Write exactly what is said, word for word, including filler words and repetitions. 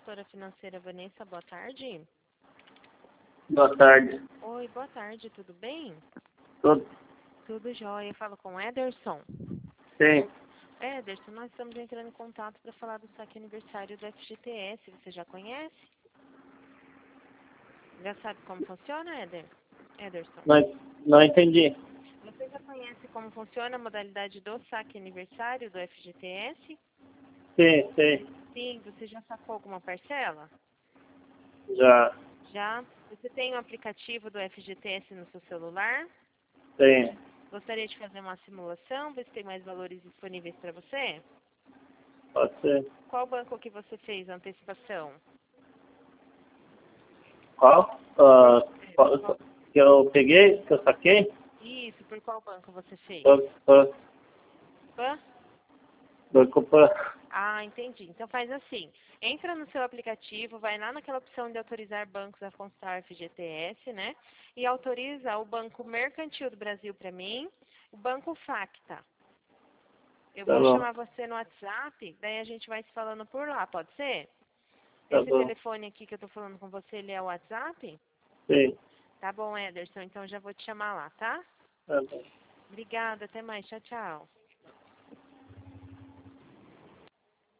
gestora financeira Vanessa, boa tarde. Boa tarde. Oi, boa tarde, tudo bem? Tudo? Tudo jóia. Eu falo com o Ederson. Sim. Ederson, nós estamos entrando em contato para falar do saque aniversário do F G T S. Você já conhece? Já sabe como funciona, Eder? Ederson? Não, não entendi. Você já conhece como funciona a modalidade do saque aniversário do F G T S? Sim, sim. Sim, você já sacou alguma parcela? Já. Já? Você tem o aplicativo do F G T S no seu celular? Sim. Gostaria de fazer uma simulação, ver se tem mais valores disponíveis para você? Pode ser. Qual banco que você fez a antecipação? Qual? Ah, qual- que eu peguei, que eu saquei? Isso, por qual banco você fez? Banco Pan. Hã? Banco Pan. Ah, entendi. Então faz assim, entra no seu aplicativo, vai lá naquela opção de autorizar bancos a constar F G T S, né? E autoriza o Banco Mercantil do Brasil para mim, o Banco Facta. Eu Tá vou bom. chamar você no WhatsApp, daí a gente vai se falando por lá, pode ser? Tá Esse bom. telefone aqui que eu tô falando com você, ele é o WhatsApp? Sim. Tá bom, Ederson, então já vou te chamar lá, tá? Tá bom. Obrigada, até mais, tchau, tchau.